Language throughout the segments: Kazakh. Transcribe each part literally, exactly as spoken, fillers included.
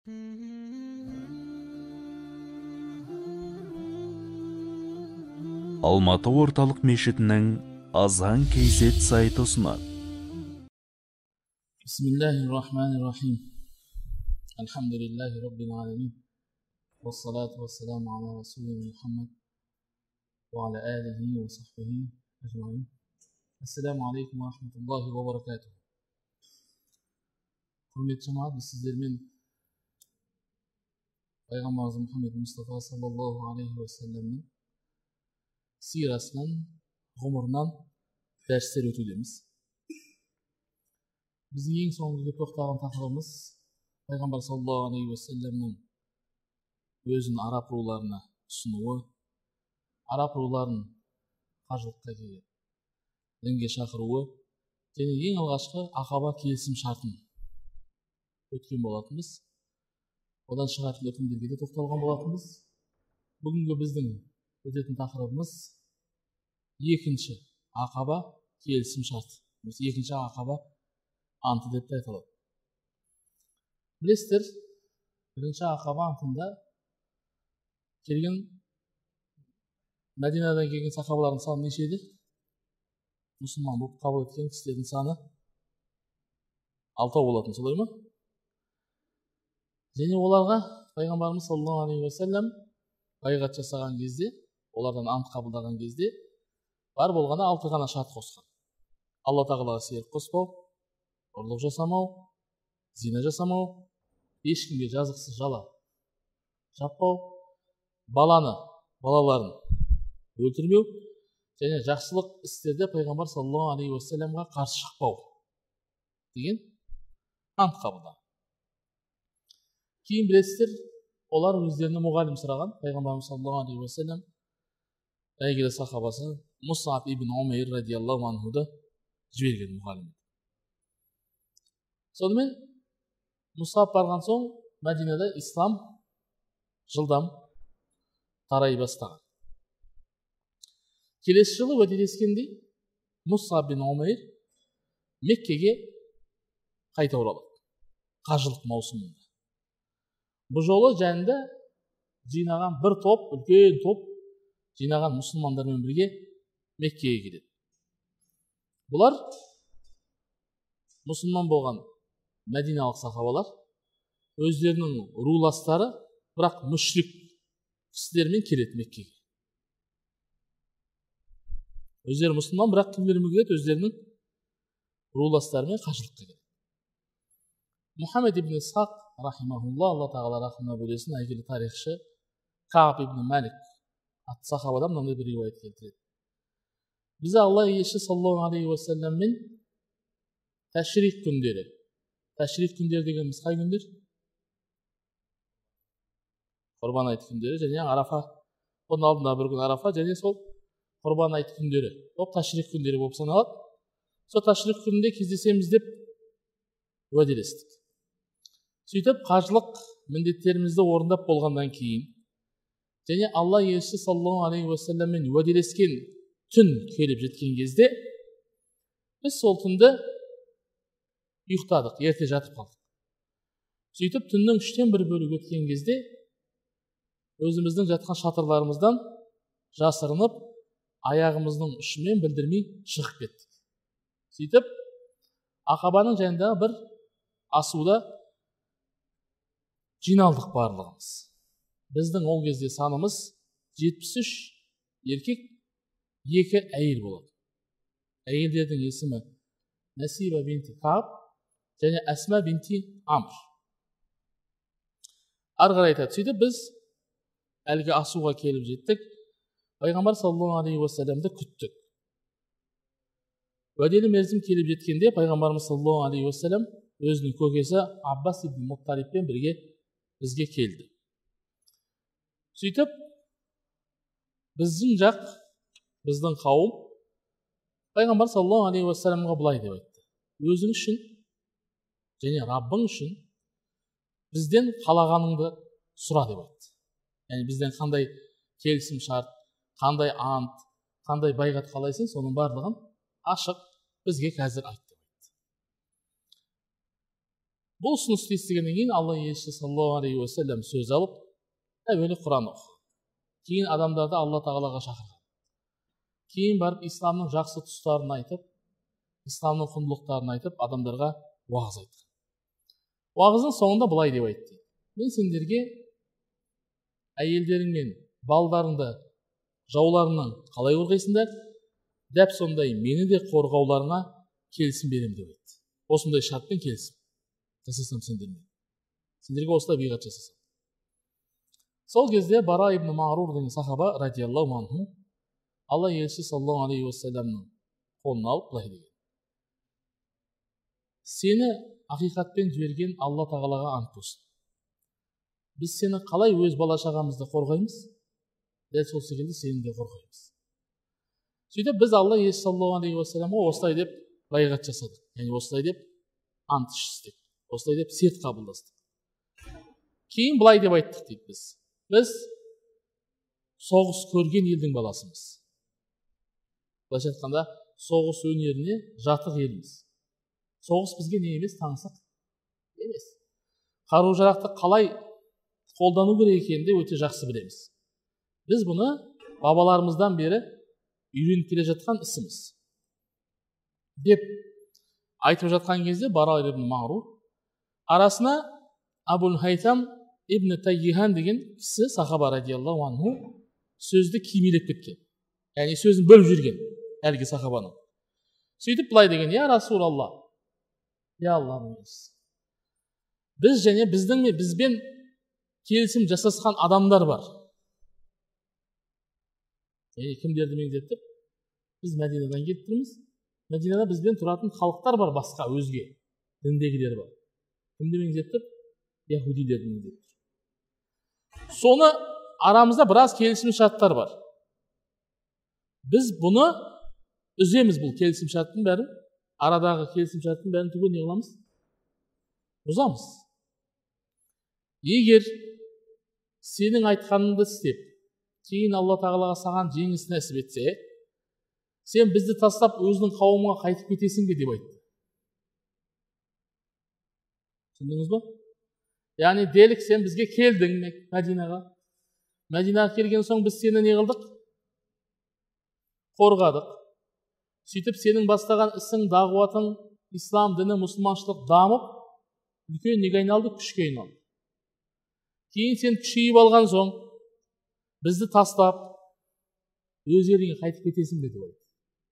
Алматы орталық мешітінің азан кейзет сайты ұсынады. Бисмиллахир-рахманир-рахим. Алхамдулиллахи раббил аламин. Вассалату вассаламу аля расулина Мухаммад ва аля алихи ва сахбихи ажмаин. Ассаламу алейкум ва рахматуллахи ва баракатух. Құрметті жамағат, біз сіздермен пайғамбарымыз Мұхаммед Мұстафа саллаллаху алейхи ва салламның сирасынан, ғұмырынан дәрістер өтудеміз. Біздің ең соңғы тоқтаған тақырыбымыз пайғамбар саллаллаху алейхи ва салламның өзін араб руларына ұсынуы, араб руларын қажылыққа келіп дінге шақыруы және ең алғашқы ақаба келісім шартын өткен болатынбыз. Одан шығатын үкімдерге де тоқталған болатынбыз. Бүгінгі біздің өтетін тақырыбымыз екінші ақаба келісім шарт. Екінші ақаба анты деп те айтылады. Білесіздер, бірінші ақаба антында келген Мәдинадан келген сахабалардың саны неше еді? Мұсылман болып қабыл еткен кісілердің саны алтау болатын, солай ма? Және оларға пайғамбарымыз саллаллаху алейхи ва саллям байғат жасаған кезде, олардан ант қабылдаған кезде бар болғаны алты ғана шарт қосқан. Алла тағалаға серік қоспау, ұрлық жасамау, зина жасамау, ешкімге жазықсыз жала жаппау, баланы, балаларын өлтірмеу және жақсылық істерде пайғамбар саллаллаху алейхи ва саллямға қарсы шықпау деген ант қабылдаған. Кейін білесіздер, олар өздеріне мұғалім сұраған. Пайғамбарымыз саллаллаху алейхи ва саллям әйгілі сахабасы Мусаб ибн Умайр радиаллаху анхуды жіберген мұғалім. Сонымен Мусаб барған соң Мәдинада ислам жылдам тарай бастаған. Келесі жылы уәделескендей Мусаб ибн Умайр Меккеге қайта оралады. Қажылық маусымында. Бұл жолы жанында жинаған бір топ, үлкен топ жинаған мұсылмандармен бірге Меккеге келеді. Бұлар мұсылман болған мәдиналық сахабалар, өздерінің руластары, бірақ мүшрик кісілермен келеді Меккеге. Өздері мұсылман, бірақ кімдермен келеді? Өздерінің руластарымен қажылыққа келеді. Мұхаммед ибн Исхақ рахимахулла, Алла тағала рахымына бөлесін, әйгілі тарихшы Кааб ибн Малик атты сахабадан мынандай бір риуаят келтіреді. Біз Алла елшісі саллаллаху алейхи ва салламмен тәшрик күндері. Тәшрик күндері дегеніміз қай күндер? Құрбан айт күндері және Арафа. Оның алдында бір күн Арафа және сол Құрбан айт күндері. Ол тәшрик күндері болып саналады. Сол тәшрик күнінде кездесеміз деп уәделестік. Сөйтіп, қажылық міндеттерімізді орындап болғаннан кейін және Алла елшісі саллаллаху алейхи ва салламмен уәделескен түн келіп жеткен кезде біз сол түнді ұйықтадық, ерте жатып қалдық. Сөйтіп, түннің үштен бір бөлігі өткен кезде өзіміздің жатқан шатырларымыздан жасырынып, аяғымыздың ұшымен білдірмей шығып кеттік. Сөйтіп, ақабаның жанындағы бір асуда жиналдық барлығымыз. Біздің ол кезде санымыз жетпіс үш еркек, екі әйел болады. Әйелдердің есімі Насиба бинти Кааб және Асма бинти Амр. Ары қарай айтады. Сөйтіп біз әлгі асуға келіп жеттік. Пайғамбар саллаллаху алейхи ва саллямды күттік. Уәделі мерзім келіп жеткенде пайғамбарымыз саллаллаху алейхи ва саллям өзінің көкесі Аббас ибн Мутталибпен бірге бізге келді. Сөйтіп, біздің жақ, біздің қауым пайғамбар саллаллаху алейхи ва саллямға былай деп айтты. Өзің үшін және Раббың үшін бізден қалағаныңды сұра деп айтты. Яғни бізден қандай келісім шарт, қандай ант, қандай байғат қалайсың, соның барлығын ашық бізге қазір айтты. бұл ұсынысты естігеннен кейін алла елшісі саллаллаху алейхи уассалам сөз алып, әуелі Құран оқы, кейін адамдарды алла тағалаға шақырған, кейін барып исламның жақсы тұстарын айтып, исламның құндылықтарын айтып, адамдарға уағыз айтқан. Уағыздың соңында былай деп айтты: мен сендерге әйелдерің мен балдарыңды жауларынан қалай қорғайсыңдар, дәп сондай мені де қорғауларына келісім беремін деп айтты. Осындай шартпен келісім жасасам сендермен, сендерге осылай биғат жасасам. Сол кезде Бара ибн Марур деген сахаба радиаллаху анху алла елшісі саллаллаху алейхи уассаламның қолын алып былай деген: сені ақиқатпен жіберген алла тағалаға ант болсын, біз сені қалай өз бала шағамызды қорғаймыз, дәл сол секілді сені де қорғаймыз. Сөйтіп біз алла елшісі саллаллаху алейхи уассаламға осылай деп байғат жасадық, яғни осылай деп ант іштік, осылай деп серт қабылдастық. Кейін былай деп айттық дейді: біз біз соғыс көрген елдің баласымыз. Былайша айтқанда, соғыс өнеріне жатық елміз. Соғыс бізге не емес, таңсық емес. Қару-жарақты қалай қолдану керек екенін де өте жақсы білеміз. Біз бұны бабаларымыздан бері үйреніп келе жатқан ісіміз деп айтып жатқан кезде Бара ибн Марур арасына Абул Хайтам ибн Тайихан деген кісі сахаба радиаллаху анху сөзді кимелеп кеткен, яғни сөзін бөліп жүрген әлгі сахабаның. Сөйтіп былай деген: я Расулалла, я Аллахның елшісі, біз және біздің бізбен келісім жасасқан адамдар бар. Яғни кімдерді меңзеттіп, біз Мәдинадан келіп тұрмыз. Мәдинада бізбен тұратын халықтар бар, басқа өзге діндегілер бар. Кімді меңзеттіп? Яһудилерді меңзеттіп. Соны арамызда біраз келісім шарттар бар. Біз бұны үземіз, бұл келісім шарттың бәрін, арадағы келісім шарттың бәрін түгел не қыламыз? Бұзамыз. Егер сенің айтқаныңды істеп, кейін алла тағалаға саған жеңіс нәсіп етсе, сен бізді тастап өзінің қауымына қайтып кетесің бе деп айтты. Түсіндіңіз ба? Яғни делік, сен бізге келдің Мәдинаға. Мәдинаға келген соң біз сені не қылдық? Қорғадық. Сөйтіп сенің бастаған ісің, дағуатың, ислам діні, мұсылманшылық дамып, үлкен неге айналды? Күшке айналды. Кейін сен күшейіп алған соң бізді тастап өз еліңе қайтып кетесің бе деп айтты.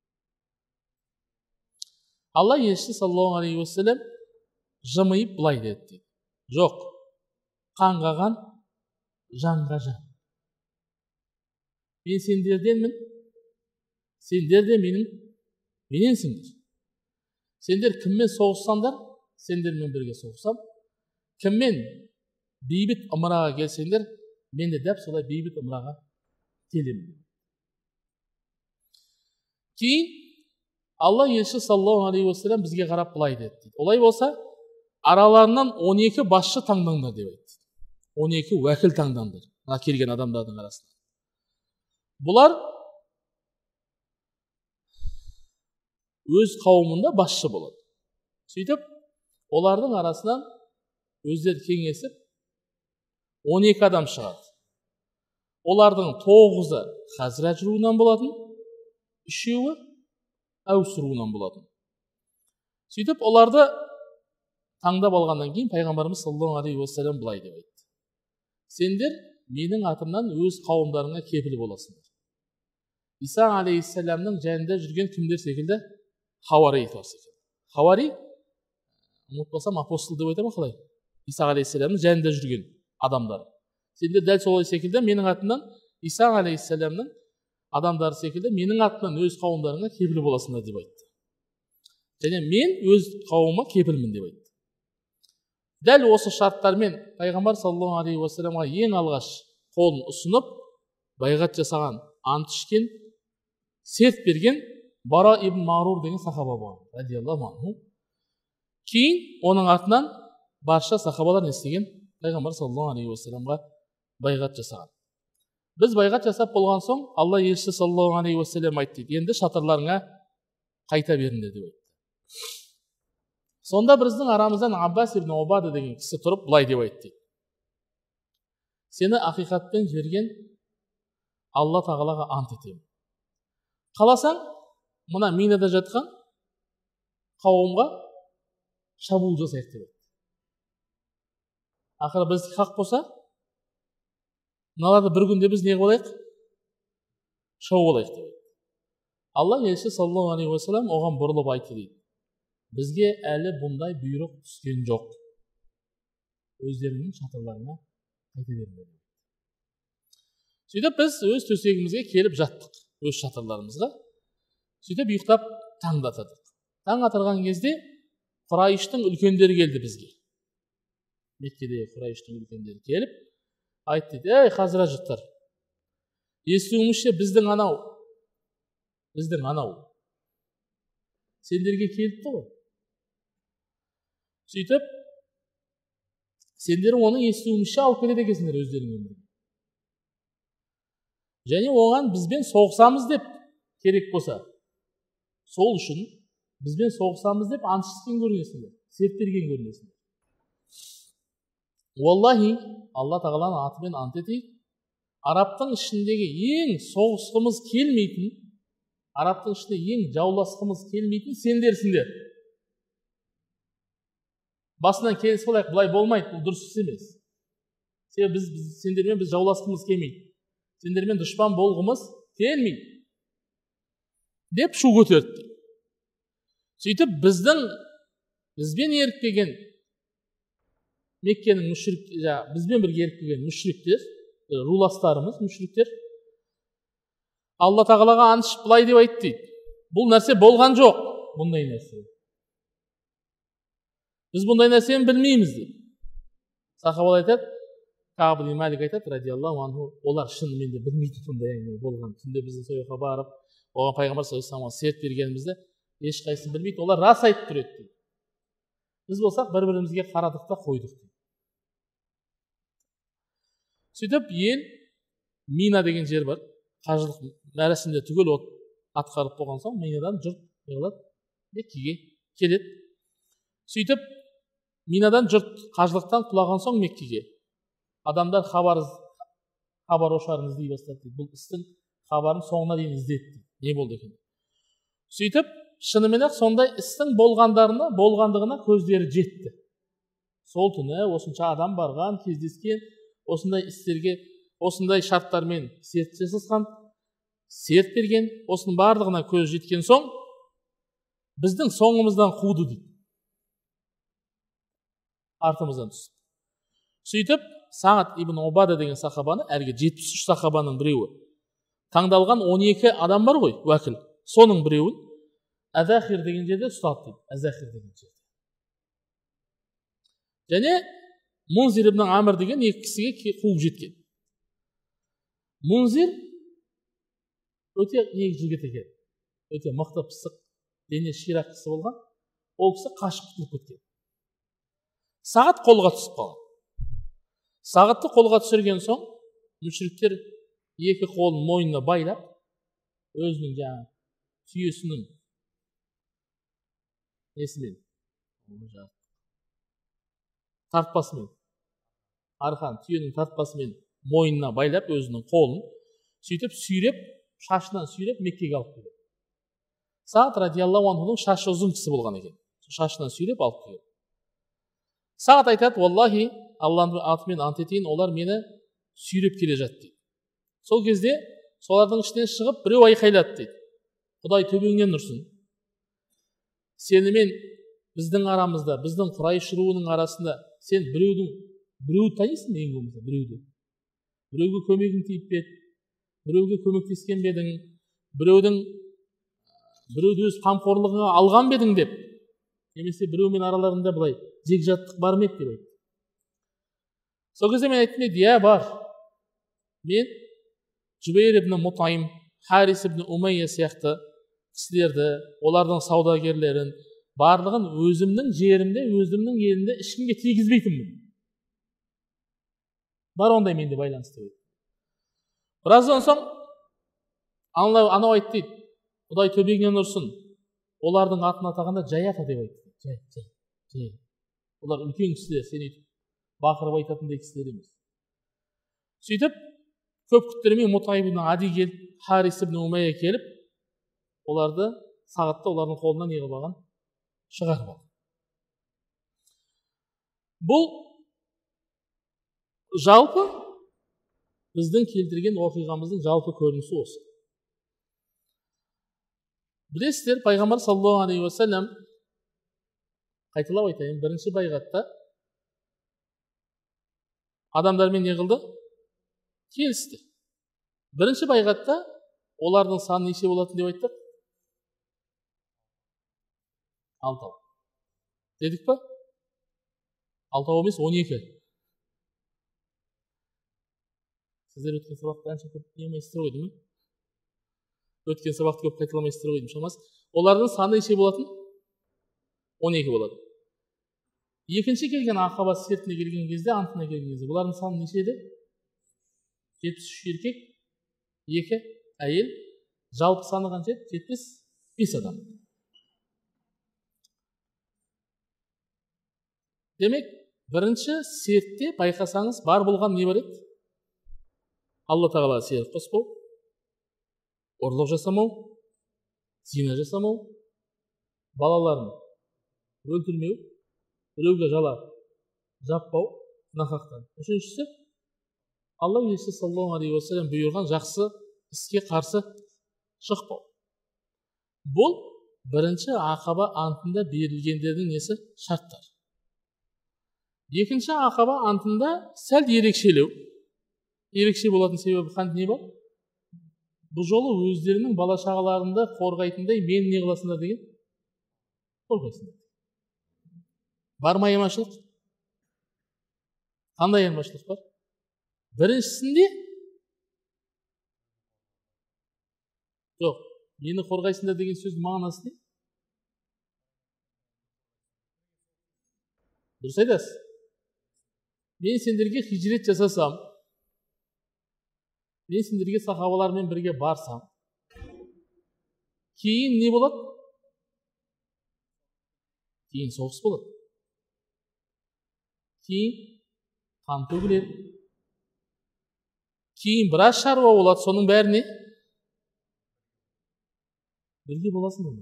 Алла елшісі саллаллаху алейхи уассалам жымиып былай деді: жоқ, қанға қан, жанға жан. Мен сендерденмін, сендер де менің мененсіңдер. Сендер кіммен соғыссаңдар, сендермен бірге соғысам. Кіммен бейбіт ымыраға келсеңдер, мен де дәп солай бейбіт ымыраға келемін. Кейін алла елшісі саллаллаху алейхи уассалам бізге қарап былай деді: олай болса, араларынан он екі басшы таңдаңдар деп айтты. он екі уәкіл таңдаңдар, мына келген адамдардың арасында. Бұлар өз қауымында басшы болады. Сөйтіп, олардың арасынан өздері кеңесіп он екі адам шығады. Олардың тоғызы Хазраж руынан болатын, үшеуі Әус руынан болатын. Сөйтіп, оларды таңдап алғаннан кейін пайғамбарымыз саллаллаху алейхи уассалам былай деп айтты: сендер менің атымнан өз қауымдарыңа кепіл боласыңдар. Иса алейхиссаламның жанында жүрген кімдер секілді? Хауари секілді. Хауари, ұмытпасам, апостол деп айтамын қалай? Иса алейхиссаламның жанында жүрген адамдар. Сендер дәл солай секілді менің атымнан Иса алейхиссаламның адамдары секілді менің атымнан өз қауымдарыңа кепіл боласыңдар деп айтты. Және мен өз қауымыма кепілмін деп айтты. Дәл осы шарттармен пайғамбар саллаллаху алейхи уассаламға ең алғаш қолын ұсынып, байғат жасаған, ант ішкен, серт берген Бара ибн Марур деген сахаба болған, радиаллаху анху. Кейін оның артынан барша сахабалар не істеген? Пайғамбар саллаллаху алейхи уассаламға байғат жасаған. Біз байғат жасап болған соң, алла елшісі саллаллаху алейхи уассалам айтты: енді шатырларыңа қайта беріңдер деп айтты. Сонда біздің арамыздан Аббас ибн Убада деген кісі тұрып былай деп айтты. Сені ақиқатпен жіберген Алла тағалаға ант етемін. Қаласаң, мына минада жатқан қауымға шабуыл жасайық деп айтты. Ақыры біз хақ болса, мыналарды бір күнде біз не болайық? Шауып алайық деп айтты. Алла елшісі саллаллаху алейхи ва саллям оған бұрылып айтты дейді. Бізге әлі бұндай бұйрық түскен жоқ. Өздерінің шатырларына қайта беріңдер. Сөйтіп біз өз төсегімізге келіп жаттық, өз шатырларымызға. Сөйтіп ұйықтап таңды атадық. Таң атырған кезде Құрайыштың үлкендері келді бізге. Меккеде Құрайыштың үлкендері келіп айтты, ей хазіражыттар, естуімізше біздің анау, біздің анау сендерге келіпті ғой. Сөйтіп, сендер оны естуімізше алып келеді екенсіңдер өздеріңмен бірге. Және оған бізбен соғысамыз деп керек болса, сол үшін бізбен соғысамыз деп ант ішкен көрінесіңдер, серт берген көрінесіңдер. Уаллахи, Алла тағаланың атымен ант етейік, арабтың ішіндегі ең соғысқымыз келмейтін, арабтың ішінде ең жауласқымыз келмейтін сендерсіңдер. Басынан келіс болайық, бұлай болмайды, бұл дұрыс емес. Себебі біз, біз сендермен біз жауласқымыз келмейді. Сендермен дұшпан болғымыз келмейді. Деп шу көтерді. Сөйтіп біздің бізбен еріп келген Меккенің мүшрик, бізбен бірге еріп келген мүшриктер, руластарымыз, мүшриктер Алла тағалаға ант ішіп былай деп айтты дейді. Бұл нәрсе болған жоқ, бұндай нәрсе. Біз бұндай нәрсені білмейміз дейді. Сахабалар айтады, Кааб ибн Малик айтады, радиаллаху анху, олар шынымен де білмейтін бұндай әңгіме болған. Түнде біздің сояққа барып, оған пайғамбар саллаллаху алейхи ва саллям серт бергенімізді ешқайсысын білмейді. Олар рас айтып тұр еді. Біз болсақ бір-бірімізге қарадық та қойдық дейді. Сөйтіп ел Мина деген жер бар. Қажылық мәрәсімде түгел от атқарып болған соң Минадан жұрт неғылады, Меккеге келеді. Сөйтіп Минадан жұрт қажылықтан құлаған соң Меккеге адамдар хабар хабар ошарын іздей бастады дейді. Бұл істің хабарын соңына дейін іздеді. Не болды екен? Сөйтіп шынымен-ақ сондай істің болғандарына, болғандығына көздері жетті. Сол түні осынша адам барған, кездескен, осындай істерге, осындай шарттармен серт жасасқан, серт берген, осының барлығына көз жеткен соң, біздің соңымыздан қуды дейді. Артымыздан түсті. Сөйтіп, Сағат ибн Убада деген сахабаны, әлгі жетпіс үш сахабаның біреуі, таңдалған он екі адам бар ғой, уәкіл. Соның біреуін Әзәхир деген жерде ұстады дейді. Әзәхир деген жерде. Және Мунзир ибн Амр деген екі кісіге қуып жеткен. Мунзир өте неге жігіт екен. Өте мықты пысық, дене ширақ кісі болған. Ол кісі қашып құтылып кеткен. Сағат қолға түсіп қалған. Сағатты қолға түсірген соң, мүшриктер екі қолын мойнына байлап, өзінің жаңа түйесінің несімен, тартпасымен, арқан түйенің тартпасымен мойнына байлап өзінің қолын, сөйтіп сүйреп, шашынан сүйреп Меккеге алып келді. Сағат радиаллаху анхудың шашы ұзын кісі болған екен. Шашынан сүйреп алып келді. Сағат айтады, уаллахи, Алланың атымен ант етейін, олар мені сүйреп келе жатты дейді. Сол кезде солардың ішінен шығып біреу айқайлады дейді. Құдай төбеңнен ұрсын. Сенімен біздің арамызда, біздің Құрайш руының арасында сен біреудің, біреуді танисың ең болмаса, біреуді. Біреуге көмегің тиіп бе еді, біреуге көмектескен бе едің, біреудің біреуді өз қамқорлығыңа алған бе едің деп, немесе біреумен араларында былай жекжаттық бар ма еді деп айтты. Сол кезде мен айттым еді, иә бар. Мен Жұбейр ибн Мутайм, Харис ибн Умайя сияқты кісілерді, олардың саудагерлерін, барлығын өзімнің жерімде, өзімнің елімде ешкімге тигізбейтінмін. Бар ондай менде байланысты дейді. Біраздан соң анау айтты дейді, Құдай төбеңнен ұрсын. Олардың атын атағанда жай ата деп айтты. Жай, жай. олар үлкен кісілер, сен өйтіп бақырып айтатындай кісілер емес. Сөйтіп көп күттірмей Мутайб ибн Ади келіп, Харис ибн Умайя келіп, оларды сағатта олардың қолынан не қылып алған? Шығарып алған. Бұл жалпы біздің келтірген оқиғамыздың жалпы көрінісі осы. Білесіздер, пайғамбар саллаллаху алейхи ва саллям, қайталап айтайын, бірінші байғатта адамдармен не қылды? Келісті. Бірінші байғатта олардың саны неше болатын деп айттық? Алтау. Дедік па? Алтау емес, он екі. Сіздер өткен сабақты әнші көп немейістер ойды ме? Өткен сабақты көп қайталамайыстыр ойдым шамасы. Олардың саны неше болатын? он екі болады. Екінші келген Ақаба сертіне келген кезде, антына келген кезде, бұлардың саны неше еді? жетпіс үш еркек, екі әйел, жалпы саны қанша еді? жетпіс бес адам. Демек, бірінші сертте байқасаңыз, бар болған не бар еді? Алла тағала серт қоспау, ұрлық жасамау, зина жасамау, балаларын өлтірмеу, біреуге жала жаппау, нақақтан. Үшіншісі, Алла елшісі саллаллаху алейхи ва саллям бұйырған жақсы іске қарсы шықпау. Бұл бірінші Ақаба антында берілгендердің несі? Шарттар. Екінші Ақаба антында сәл ерекшелеу. Ерекше болатын себебі қандай не бар? Бұл жолы өздерінің бала шағаларында қорғайтындай мен не қыласыңдар деген? Қорғайсыңдар. Бар ма айырмашылық? Қандай айырмашылық бар? Біріншісінде жоқ, мені қорғайсыңдар деген сөздің мағынасы не? Дұрыс айтасыз. Мен сендерге хижрет жасасам, мен сендерге сахабалармен бірге барсам, кейін не болады? Кейін соғыс болады. Кейін қан төгіледі. Кейін біраз шаруа болады, соның бәріне бірге боласың ба?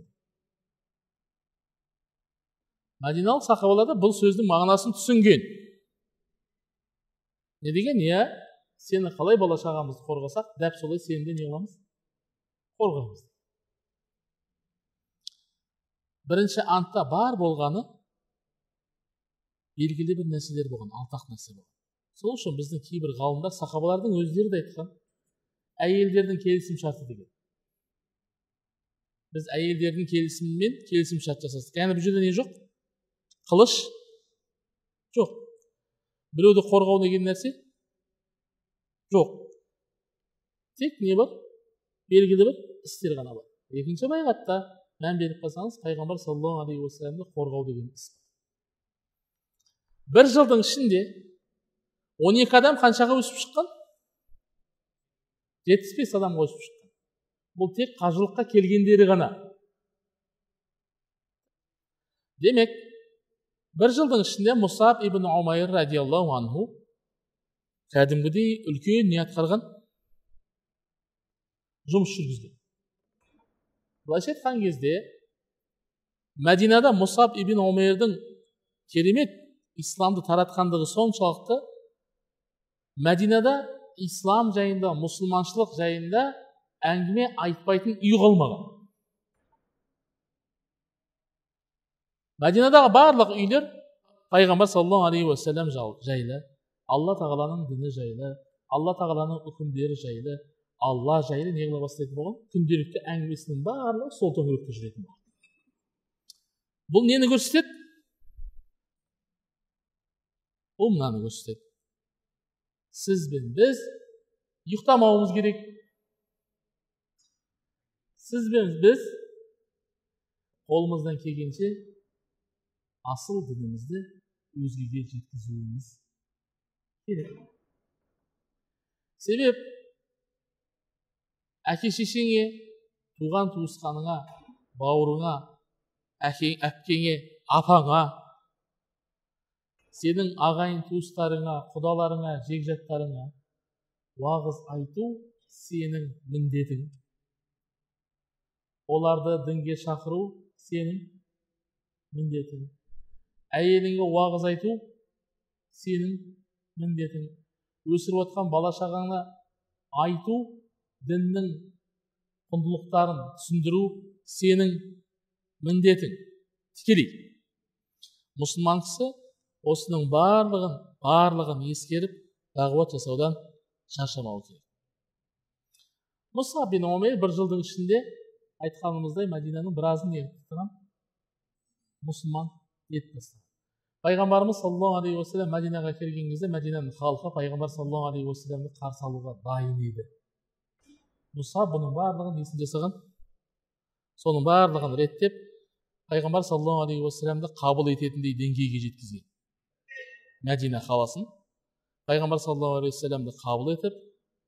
Мәдиналық сахабалар да бұл сөздің мағынасын түсінген. Не деген? Я сені қалай бала шағамызды қорғасақ, дәп солай сені де не қыламыз? Қорғаймыз. Бірінші антта бар болғаны белгілі бір нәрселер болған, алтақ нәрсе болған. Сол үшін біздің кейбір ғалымдар сахабалардың өздері де айтқан, әйелдердің келісім шарты деген. Біз әйелдердің келісімімен келісім шарт жасастық. Яғни бұл жерде не жоқ? Қылыш жоқ. Біреуді қорғау деген нәрсе жоқ. Тек не бар? Белгілі бір істер ғана бар. Екінші байғатта мән беріп қалсаңыз, пайғамбар саллаллаху алейхи ва саллямды қорғау деген іс. Бір жылдың ішінде он екі адам қаншаға өсіп шыққан? жетпіс бес адамға өсіп шыққан. Бұл тек қажылыққа келгендері ғана. Демек, бір жылдың ішінде Мусаб ибн Умайр радиаллаху анху кәдімгідей үлкен не атқарған? Жұмыс жүргізген. Былайша айтқан кезде Мәдинада Мусаб ибн Умайрдың керемет исламды таратқандығы соншалықты, Мәдинада ислам жайында, мұсылманшылық жайында әңгіме айтпайтын үй қалмаған. Мәдинадағы барлық үйлер пайғамбар саллаллаху алейхи ва саллям жайлы, Алла тағаланың діні жайлы, Алла тағаланың үкімдері жайлы, Алла жайлы не қыла бастайтын болған? Күнделікті әңгімесінің барлығы сол төңіректе жүретін болған. Бұл нені көрсетеді? Бұл мынаны көрсетеді. Сіз бен біз ұйықтамауымыз керек. Сіз бен біз қолымыздан келгенше асыл дінімізді өзгеге жеткізуіміз керек. Себеп, әке-шешеңе, туған туысқаныңа, бауырыңа, әпкеңе, апаңа, сенің ағайын туыстарыңа, құдаларыңа, жекжаттарыңа уағыз айту сенің міндетің. Оларды дінге шақыру сенің міндетің. Әйеліңе уағыз айту сенің міндетің. Өсіріп отқан бала шағаңа айту, діннің құндылықтарын түсіндіру сенің міндетің. Тікелей. Мұсылман кісі осының барлығын, барлығын ескеріп, дағуат жасаудан шаршамау керек. Мұсаб бин Умейр бір жылдың ішінде айтқанымыздай Мәдинаның біразын ертіған мұсылман етіп бастады. Пайғамбарымыз саллаллаху алейхи уассалам Мәдинаға келген кезде Мәдинаның халқы пайғамбар саллаллаху алейхи уассаламды қарсы алуға дайын еді. Мұсаб бұның барлығын несін жасаған? Соның барлығын реттеп, пайғамбар саллаллаху алейхи уассаламды қабыл ететіндей деңгейге жеткізген. Мәдина қаласын пайғамбар саллаллаху алейхи уассаламды қабыл етіп,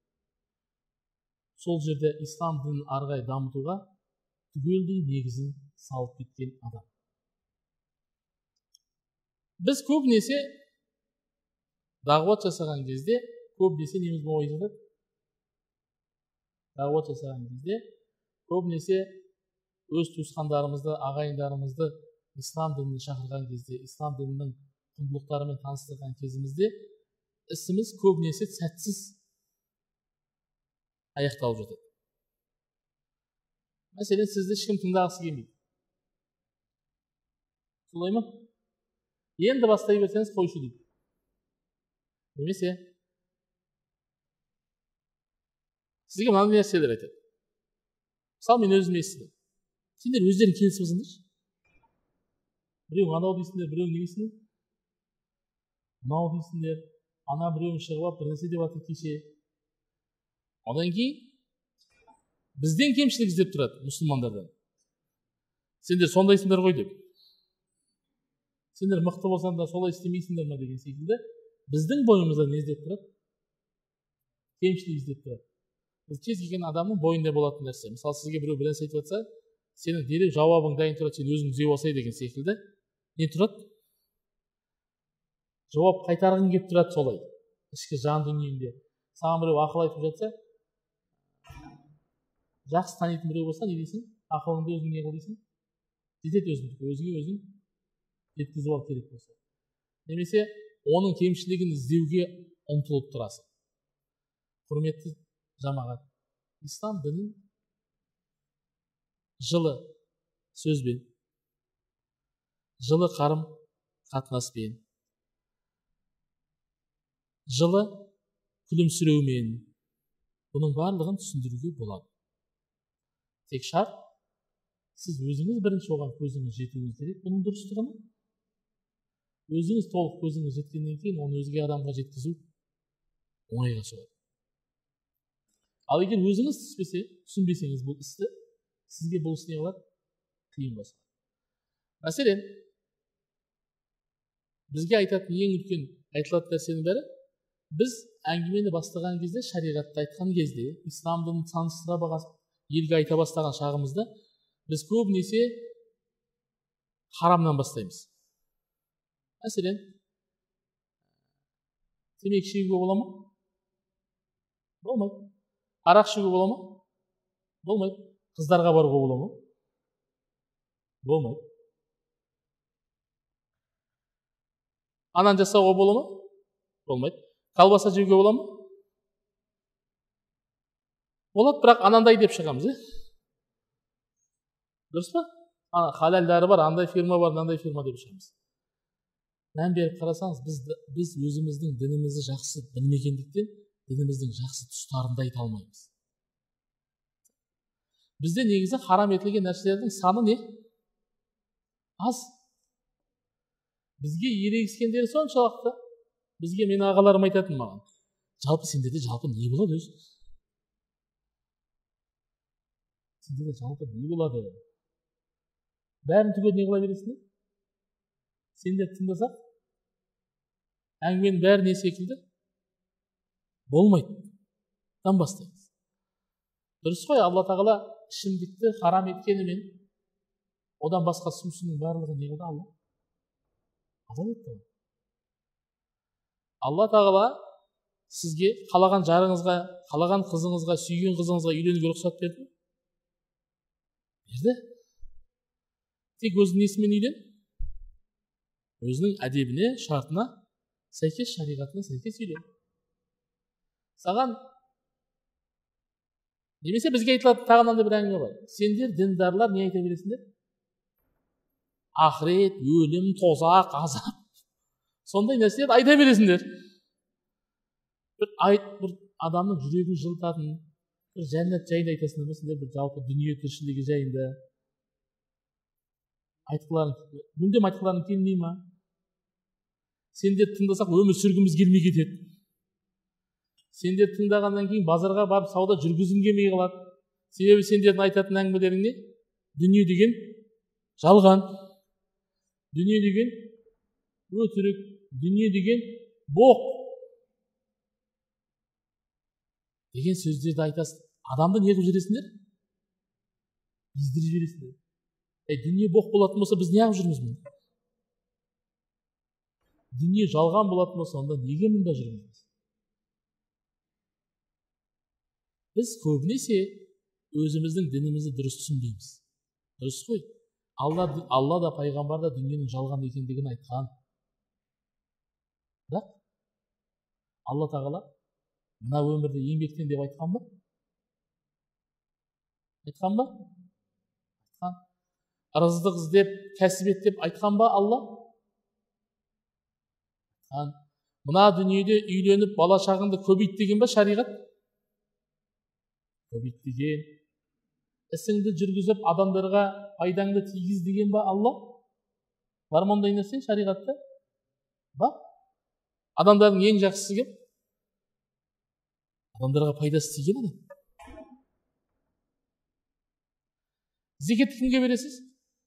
сол жерде ислам дінін ары қарай дамытуға түгелдей негізін салып кеткен адам. Біз көбінесе дағуат жасаған кезде, көбінесе неміз ой жатады? Дағуат жасаған кезде, көбінесе өз туысқандарымызды, ағайындарымызды ислам дініне шақырған кезде, ислам дінінің құндылықтарымен таныстырған кезімізде, ісіміз көбінесе сәтсіз аяқталып жатады. Мәселен, сізді ешкім тыңдағысы келмейді. Солай ма? Енді бастай берсеңіз қойшы дейді. Немесе сізге мынандай нәрселер айтады. Мысалы, мен өзім естідім. Сендер өздерің келісіп алсаңдаршы. Біреуің анау дейсіңдер, біреуің не дейсіңдер? Мынау дейсіңдер. Ана біреуің шығып алып, бір нәрсе деп жатыр кеше. Одан кейін бізден кемшілік іздеп тұрады мұсылмандардан. Сендер сондайсыңдар ғой деп. Сендер мықты болсаң да солай істемейсіңдер ме деген секілді, біздің бойымызда не іздеп тұрады? Кемшілік іздеп тұрады. Бұл кез келген адамның бойында болатын нәрсе. Мысалы, сізге біреу бір нәрсе айтып жатса, сенің дереу жауабың дайын тұрады, сен өзің түзеп алсай деген секілді. Не тұрады? Жауап қайтарғың келіп тұрады солай. Ішкі жан дүниеңде. Саған біреу ақыл айтып жатса, жақсы танитын біреу болса, не дейсің? Ақылыңды өзің не қыл дейсің? Жетет өзіңдікі, өзіңе өзің жеткізіп ал керек болса. Немесе оның кемшілігін іздеуге ұмтылып тұрасың. Құрметті жамағат, ислам дінін жылы сөзбен, жылы қарым қатынаспен, жылы күлімсіреумен бұның барлығын түсіндіруге болады. Тек шарт, сіз өзіңіз бірінші оған көзіңіз жетуіңіз керек, бұның дұрыстығына. Өзіңіз толық көзіңіз жеткеннен кейін, оны өзге адамға жеткізу оңайға соғады. Ал егер өзіңіз түспесе, түсінбесеңіз бұл істі, сізге бұл іс не қылады? Қиын басады. Мәселен, бізге айтатын ең үлкен айтылатын нәрсенің бәрі, біз әңгімені бастаған кезде, шариғатты айтқан кезде, исламды таныстыра бағасып, елге айта бастаған шағымызда, біз көбінесе харамнан бастаймыз. Мәселен, темекі шегуге бола ма? Болмайды. Арақ ішуге бола ма? Болмайды. Қыздарға баруға бола ма? Болмайды. Анан жасауға бола ма? Болмайды. Колбаса жеуге бола ма? Болады, бірақ анандай деп шығамыз, е? Дұрыс па? Халалдары бар, андай фирма бар, андай фирма деп шығамыз. Мән беріп қарасаңыз, біз, біз өзіміздің дінімізді жақсы білмегендіктен, дініміздің жақсы тұстарында айта алмаймыз. Бізде негізі харам етілген нәрселердің саны не? Аз. Бізге ерегіскендері соншалықты. Бізге мен ағаларым айтатын маған. Жалпы сендерде жалпы не болады өзі? Сендерде жалпы не болады? Бәрін түгел не қыла бересіңдер? Сендер тыңдасақ, әңгіменің бәрі не секілді? Болмайды. Дан бастаймыз. Дұрыс қой, Алла тағала ішімдікті харам еткенімен, одан басқа сусынның барлығы не қылды Алла? Азат етті. алла тағала сізге қалаған жарыңызға, қалаған қызыңызға, сүйген қызыңызға үйленуге рұқсат берді ме? Берді. Тек өзінің несімен үйлен? Өзінің әдебіне, шартына сәйкес, шариғатына сәйкес үйлен. Саған немесе бізге айтылады тағы мынандай бір әңгіме бар. Сендер діндарлар не айта бересіңдер? Ақырет, өлім, тозақ, азап. Сондай нәрселерді айта бересіңдер. Бір айт, бір адамның жүрегін жылытатын, бір жәннат жайында айтасыңдар ма? Сендер бір жалпы дүние тіршілігі жайында айтқыларың, мүлдем айтқыларың келмей ма? Сендер тыңдасақ өмір сүргіміз келмей кетеді. Сендер тыңдағаннан кейін базарға барып сауда жүргізгің келмей қалады. Себебі сендердің айтатын әңгімелерің не? Дүние деген жалған. Дүние деген өтірік. Дүние деген боқ. Деген сөздерді айтасың. Адамды не қылып жібересіңдер? Бездіріп жібересіңдер. Ей, дүние боқ болатын болса, біз не қылып жүрміз мұнда? Дүние жалған болатын болса, онда неге мұнда жүрміз? Біз көбінесе өзіміздің дінімізді дұрыс түсінбейміз. Дұрыс қой. Алла, Алла да, пайғамбар да дүниенің жалған екендігін айтқан. Бірақ Алла тағала мына өмірді еңбектен деп айтқан ба? Айтқан ба? Айтқан. Ырыздық іздеп, кәсіп ет деп айтқан ба Алла? Айтқан. Мына дүниеде үйленіп, бала шағыңды көбейт деген ба шариғат? Көбейт деген. Ісіңді жүргізіп, адамдарға пайдаңды тигіз деген ба Алла? Бар ма ондай нәрсе шариғатта? Бар. Адамдардың ең жақсысы кім? Адамдарға пайдасы тиген адам. Зекетті кімге бересіз?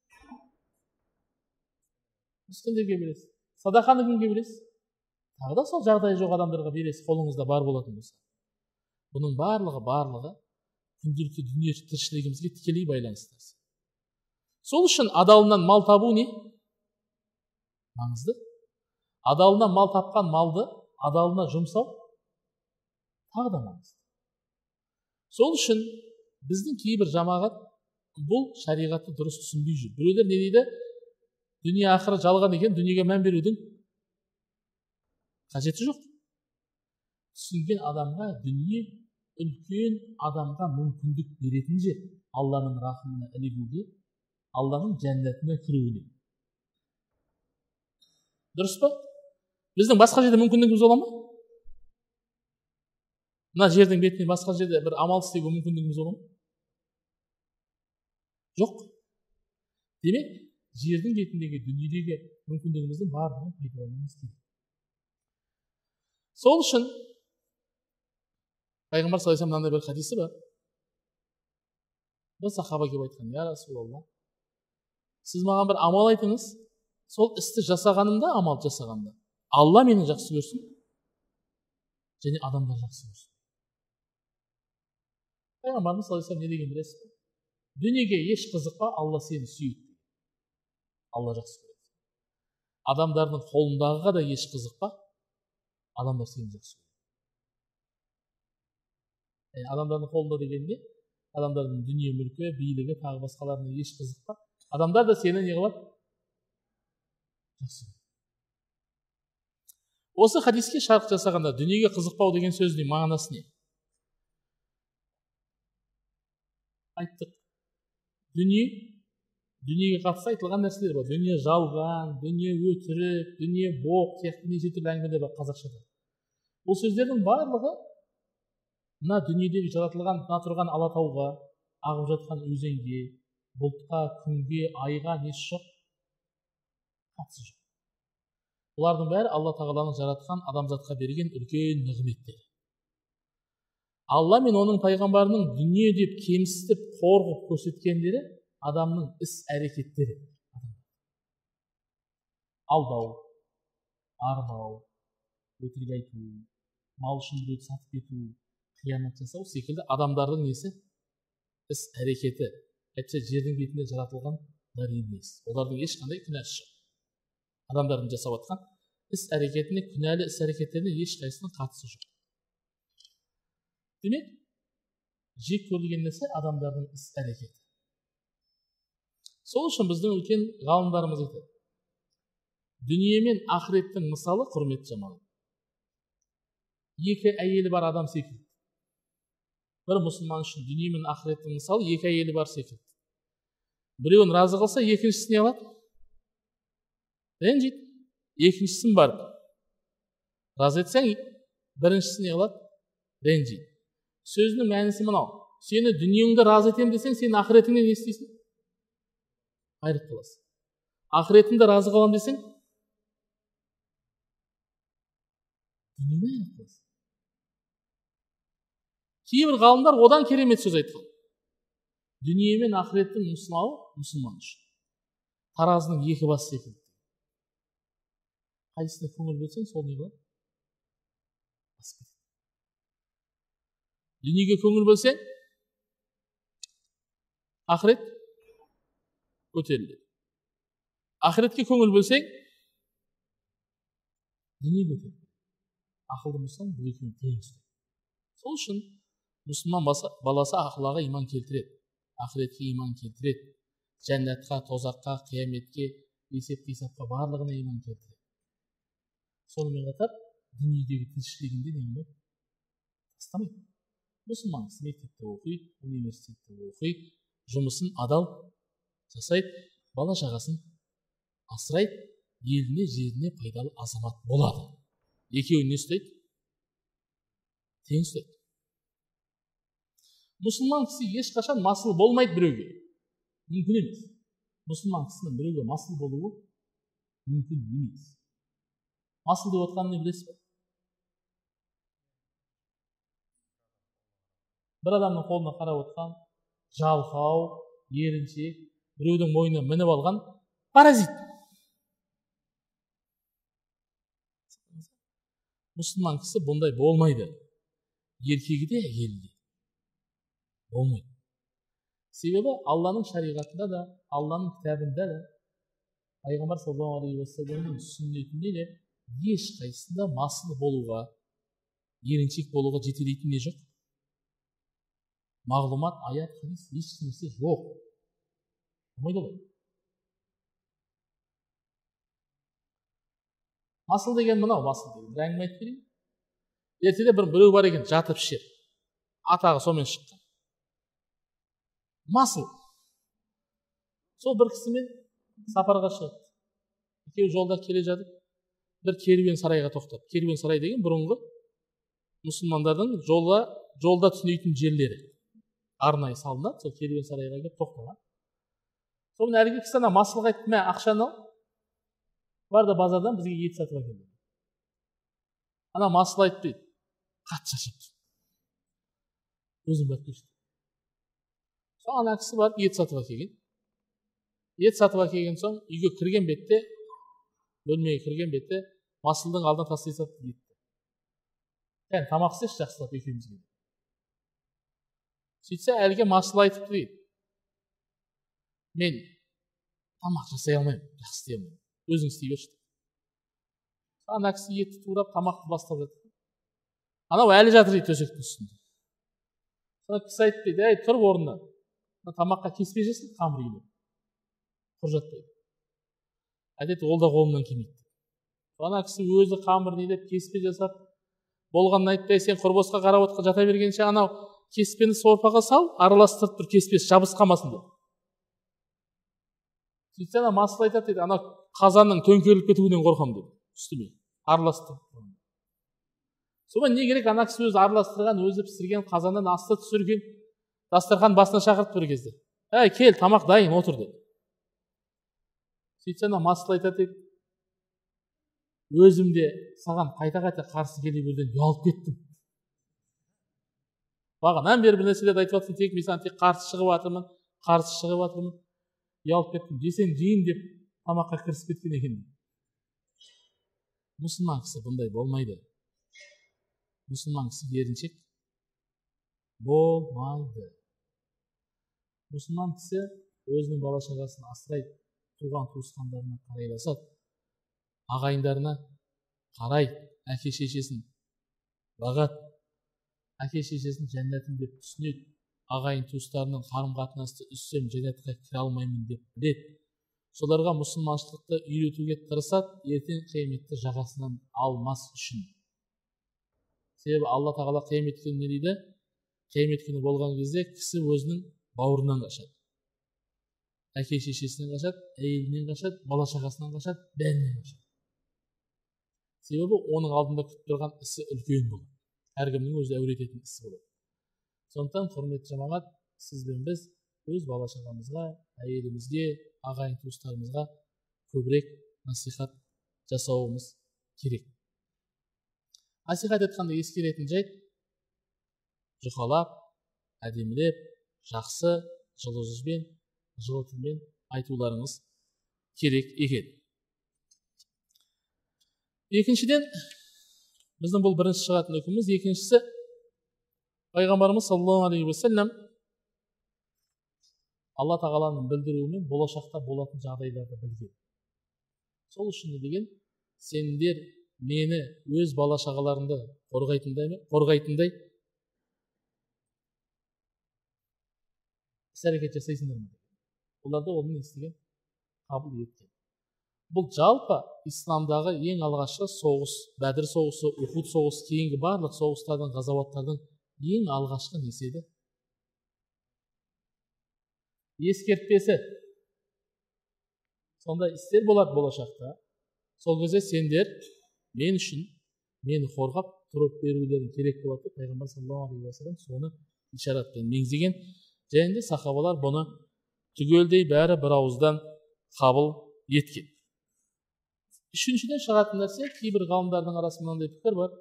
Мүскіндерге бересіз. Садақаны кімге бересіз? Тағы да сол жағдайы жоқ адамдарға бересіз, қолыңызда бар болатын болса. Бұның барлығы, барлығы күнделікті дүние тіршілігімізге тікелей байланысты. Сол үшін адалынан мал табу не? Маңызды. Адалынан мал тапқан малды адалына жұмсау тағы да маңызды. Сол үшін біздің кейбір жамағат бұл шариғатты дұрыс түсінбей жүр. Біреулер не дейді? Дүние ақыры жалған екен, дүниеге мән берудің қажеті жоқ. Түсінген адамға дүние үлкен адамға мүмкіндік беретін жер. Алланың рахымына ілігуге, Алланың жәннатына кіруіне. Дұрыс па? Біздің басқа жерде мүмкіндігіміз бола ма? Мына жердің бетіне басқа жерде бір амал істеуге мүмкіндігіміз бола ма? Жоқ. Демек, жердің бетіндегі дүниедегі мүмкіндігіміздің барлығын пайдалануымыз керек. Сол үшін пайғамбар саллаллаху алейхи ва саллям мынандай бір хадисі бар. Бір сахаба келіп айтқан: "Я Расулалла, сіз маған бір амал айтыңыз, сол істі жасағанымда, амал жасағанда, Алла мені жақсы көрсін, және адамдар жақсы көрсін." Пайғамбарымыз саллаллаху алейхи ва саллям не деген білесіз бе? Дүниеге еш қызықпа, Алла сені сүйеді. Алла жақсы көреді. Адамдардың қолындағыға да еш қызықпа, адамдар сені жақсы көреді. Yani адамдардың қолында деген не? Адамдардың дүние мүлкі, билігі, тағы басқаларына еш қызықпа. Адамдар да сені не қылады? Жақсы көреді. Осы хадиске шарқ жасағанда дүниеге қызықпау деген сөздің мағынасы не? Айттық. Дүние, дүниеге қатысты айтылған нәрселер бар. Дүние жалған, дүние өтірік, дүние боқ, сияқты неше түрлі әңгімелер бар қазақшада. Бұл сөздердің барлығы мына дүниедегі жаратылған, мына тұрған алатауға, ағып жатқан өзенге, бұлтқа, күнге, айға несі жоқ? Қатысы жоқ. Бұлардың бәрі Алла тағаланың жаратқан адамзатқа берген үлкен нығметтер. Алла мен оның пайғамбарының дүние деп кемсітіп, қорғып көрсеткендері адамның іс әрекеттері. Алдау, арбау, өтірік айту, мал үшін біреуді сатып кету, қиянат жасау секілді адамдардың несі? Іс әрекеті. Әйтпесе жердің бетінде жаратылғандар емес. Олардың ешқандай күнәсі жоқ. Адамдардың жасап жатқан іс әрекетіне, күнәлі іс әрекеттеріне ешқайсысының қатысы жоқ. Демек, жек көрілген нәрсе адамдардың іс әрекеті. Сол үшін біздің үлкен ғалымдарымыз айтады, дүние мен ақыреттің мысалы, құрметті жамағат, екі әйелі бар адам секілді. Бір мұсылман үшін дүние мен ақыреттің мысалы екі әйелі бар секілді. Біреуін разы қылса, екіншісін не алады? Ренжиді. Екіншісін барып разы етсең, біріншісін не алады? Ренжиді. Сөзінің мәнісі мынау. Сені дүниеңді разы етем десең, сен ақыретіңде не істейсің? Айрылып қаласың. Ақыретіңді разы қылам десең, дүниеңе айрылып қаласың. Кейбір ғалымдар одан керемет сөз айтқан. Дүние мен ақыреттің мысалы мұсылман үшін таразының екі басы секілді. Қайсысына көңіл бөлсең, сол не болады? Басып кетеді. Дүниеге көңіл бөлсең, ақырет көтеріледі. Ақыретке көңіл бөлсең, дүние көтеріледі. Ақылды болсаң, бұл екеуін тең ұстайды. Сол үшін мұсылман баласы ақылға иман келтіреді, ақыретке иман келтіреді, жәннатқа, тозаққа, қияметке, есеп-қисапқа барлығына иман келтіреді. Сонымен қатар дүниедегі тіршілігінде не қылмайды? Тастамайды. Мұсылман кісі мектепте оқиды, университетте оқиды, жұмысын адал жасайды, бала шағасын асырайды, еліне, жеріне пайдалы азамат болады. Екеуін не ұстайды? Тең ұстайды. Мұсылман кісі ешқашан масыл болмайды біреуге. Мүмкін емес. Мұсылман кісінің біреуге масыл болуы мүмкін емес. Масыл деп отқанын не білесіз бе? Бір адамның қолына қарап отқан, жалқау, еріншек, біреудің мойнына мініп алған паразит. Мұсылман кісі бұндай болмайды. Еркегі де, әйелі де болмайды. Себебі Алланың шариғатында да, Алланың кітабында да, пайғамбар саллаллаху алейхи уассаламның сүннетінде де ешқайсында масыл болуға, еріншек болуға жетелейтін не жоқ. Мағлұмат, аят, хадис, еш нәрсе жоқ. Болмайды ғой. Масыл деген мынау, масыл деген. Бір әңгіме айтып берейін. Ертеде бір біреу бар екен, жатып ішер. Атағы сонымен шыққан. Масыл. Сол бір кісімен сапарға шығады. Екеуі жолда келе жатып, бір керуен сарайға тоқтады. Керуен сарай деген бұрынғы мұсылмандардың жолда, жолда түнейтін жерлері. Арнайы салынады, сол керуен сарайға келіп тоқтаған. Сонымен әлгі кісі ана масылға айтты, мә, ақшаны ал, бар да базардан бізге ет сатып әкел. Ана масыл айтты, қатты шаршап. Өзім барып келші. Сол ана кісі барып ет сатып әкелген. Ет сатып әкелген соң үйге кірген бетте, бөлмеге кірген бетте масылдың алдына тастай салды етті. Яғни тамақ істеші жақсылап екеумізге. Сөйтсе әлгі масыл айтыпты дейді. Мен тамақ жасай алмаймын, жақсы істей алмаймын. Өзің істей берші. Ана кісі етті турап тамақты бастап жатыр. Анау әлі жатыр дейді төсектің үстінде. Ана кісі айтты дейді, әй, тұрып орнынан. Тамаққа кеспе жесін, қамыр үйіне. Құр жатпайды. Әдетте ол да қолымнан келмейді. Ана кісі өзі қамыр нейлеп кеспе жасап, болғанын айтпай, сен құрбосқа қарап отқа жата бергенше, анау кеспені сорпаға сал, араластырып тұр, кеспесі жабыс қалмасын деп. Сөйтсе ана масыл айтады дейді, ана қазанның төңкеріліп кетуінен қорқам деп, үстіме араластырып. Сонымен не керек, ана кісі өзі араластырған, өзі пісірген қазаннан асты түсірген, дастархан басына шақырып бір кезде. Әй, кел, тамақ дайын, отыр деп. Сөйтсе ана масыл айтады дейді, өзім де саған қайта-қайта қарсы келе берден ұялып кеттім. Бағанан бері бір нәрселерді айтып жатсың, тек мен саған тек қарсы шығып жатырмын, қарсы шығып жатырмын. Ұялып кеттім, жесең жейін деп тамаққа кірісіп кеткен екен. Мұсылман кісі бұндай болмайды. Мұсылман кісі еріншек болмайды. Мұсылман кісі өзінің бала шағасын асырайды, туған туысқандарына қарайласады, ағайындарына қарайды, әке шешесін бағады, әке шешесін жәннатым деп түсінеді, ағайын туыстарының қарым қатынасты үзсем жәннатқа кіре алмаймын деп біледі, соларға мұсылманшылықты үйретуге тырысады, ертең қияметте жағасынан алмас үшін. Себебі алла тағала қиямет күні не дейді? Қиямет күні болған кезде кісі өзінің бауырынан қашады, әке шешесінен қашады, әйелінен қашады, бала шағасынан қашады, бәрінен қашады. Себебі оның алдында күтіп тұрған ісі үлкен болады, әркімнің өзі әуре ететін ісі болады. Сондықтан құрметті жамағат, сіз бен біз өз бала шағамызға, әйелімізге, ағайын туыстарымызға көбірек насихат жасауымыз керек. Насихат етқанда ескеретін жайт, жұқалап, әдемілеп, жақсы, жылы жүзбен, жылы тілмен айтуларыңыз керек екен. Екіншіден, біздің бұл бірінші шығатын үкіміміз, екіншісі, пайғамбарымыз саллаллаху алейхи уассалам алла тағаланың білдіруімен болашақта болатын жағдайларды білген. Сол үшін не деген? Сендер мені өз бала шағаларымды қорғайтындай, қорғайтындай іс-әрекет жасайсыңдар ма? Оларды оның естіген, қабыл еткен. Бұл жалпы исламдағы ең алғашқы соғыс, Бәдір соғысы, Ухуд соғысы, кейінгі барлық соғыстардың, ғазауаттардың ең алғашқы несі еді? Ескертпесі. Сондай істер болады болашақта. Сол кезде сендер мен үшін мені қорғап тұрып берулерің керек болады. Пайғамбар саллаллаху алейхи уассалам соны ишаратпен меңзеген. Және де сахабалар бұны түгелдей бәрі бір ауыздан қабыл еткен. Үшіншіден шығатын нәрсе, кейбір ғалымдардың арасында мынандай пікір бар.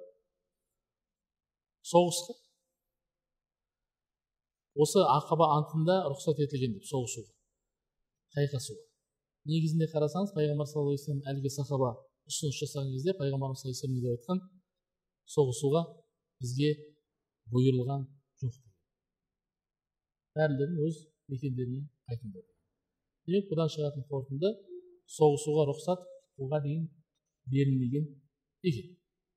Соғысқа осы Ақаба антында рұқсат етілген деп, соғысуға, қайқасуға. Негізінде қарасаңыз, пайғамбар саллаллаху алейхи уассалам әлгі сахаба ұсыныс жасаған кезде пайғамбарымыз саллаллаху алейхи уассалам деп айтқан, соғысуға бізге бұйырылған жоқ. Бәрілерін өз мекендеріне қайтыңдар. Демек, бұдан шығатын қорытынды, соғысуға рұқсат оға дейін берілмеген екен.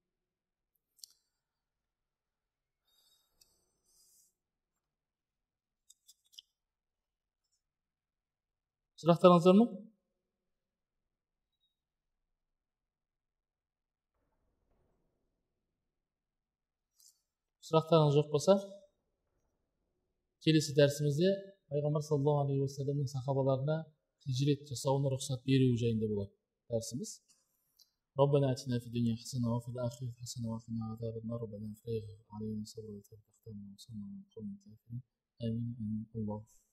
Сұрақтарыңыздар ма? Сұрақтарыңыз жоқ болса, келесі дәрісімізде пайғамбар саллаллаху алейхи уассаламның сахабаларына хижрет жасауына рұқсат беру жайында болады дәрісіміз. ربنا آتنا في الدنيا حسنة وفي الآخرة حسنة وقنا عذاب النار ربنا افرغ علينا صبرا وتوفيقا وانصرنا على القوم الكافرين آمين آمين الله